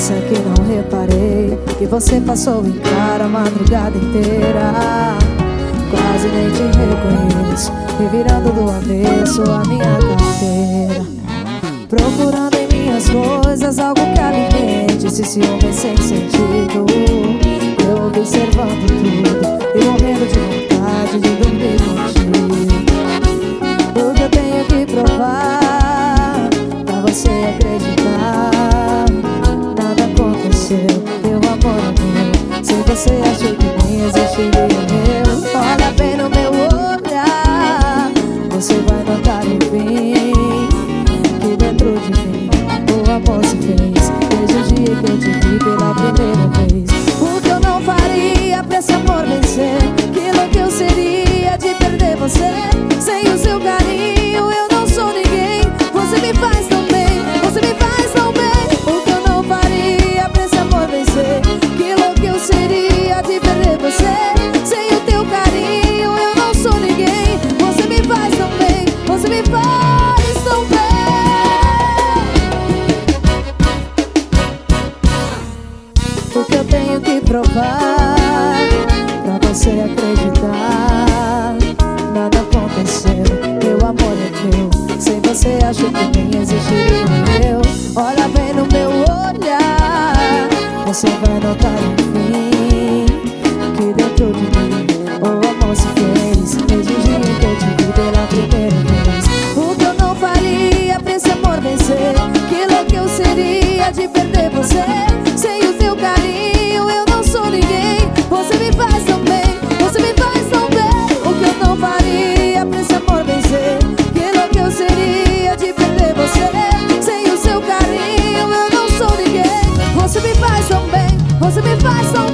Pensa que não reparei que você passou em cara a madrugada inteira. Quase nem te reconheço, revirando do avesso a minha carteira, procurando em minhas coisas algo que alimente esse ciúme sem sentido. Eu observando tudo e morrendo de vontade de dormir contigo. O que eu tenho que provar pra você acreditar? Nada aconteceu, meu amor é meu. Se você achou que nem existiria eu, olha bem no meu olhar, você vai notar enfim que dentro de mim o amor se fez desde o dia que eu te vi pela primeira vez. O que eu não faria pra esse amor vencer? Aquilo que eu seria de perder você? Sem o seu carinho eu não sou ninguém. Você me faz tão bem, você me faz tão bem. O que eu não faria pra esse amor vencer? Aquilo que eu seria de perder você? Sem o teu carinho eu não sou ninguém. Você me faz tão bem, você me faz tão bem. O que eu tenho que provar pra você acreditar? Nada aconteceu, meu amor é meu. Sem você acho que nem existiria eu. Olha bem no meu olhar, você vai notar enfim que dentro de mim o amor se fez desde o dia que eu te vi pela primeira vez. O que eu não faria pra esse amor vencer? Aquilo que eu seria de perder você? Sem o seu carinho eu não sou ninguém. Você me faz tão bem, você me faz tão bem. O que eu não faria pra esse amor vencer? Aquilo que eu seria de perder você? Sem o seu carinho eu não sou ninguém. Você me faz tão bem, você me faz tão